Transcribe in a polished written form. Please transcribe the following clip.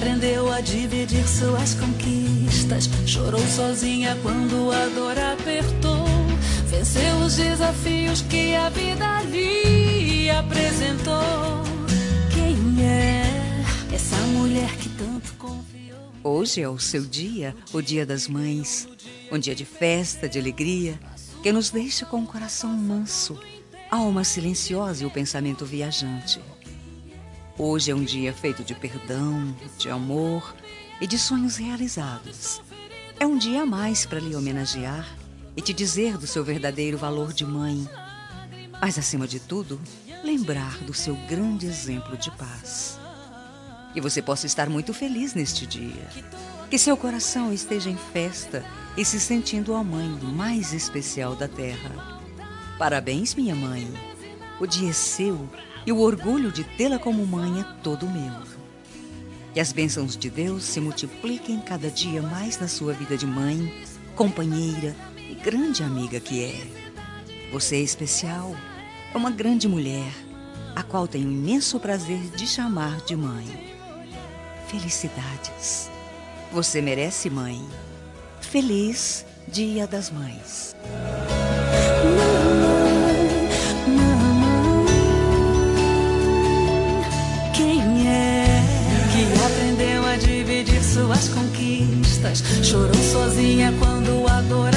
aprendeu a dividir suas conquistas, chorou sozinha quando a dor apertou, venceu os desafios que a vida lhe apresentou. Quem é essa mulher que tanto confiou? Hoje é o seu dia, o Dia das Mães, um dia de festa, de alegria, que nos deixa com o coração manso, a alma silenciosa e o pensamento viajante. Hoje é um dia feito de perdão, de amor e de sonhos realizados. É um dia a mais para lhe homenagear e te dizer do seu verdadeiro valor de mãe. Mas, acima de tudo, lembrar do seu grande exemplo de paz. Que você possa estar muito feliz neste dia. Que seu coração esteja em festa e se sentindo a mãe mais especial da terra. Parabéns, minha mãe. O dia é seu e o orgulho de tê-la como mãe é todo meu. Que as bênçãos de Deus se multipliquem cada dia mais na sua vida de mãe, companheira e grande amiga que é. Você é especial, é uma grande mulher, a qual tenho imenso prazer de chamar de mãe. Felicidades. Você merece, mãe. Feliz Dia das Mães. Quem é que aprendeu a dividir suas conquistas, chorou sozinha quando a dor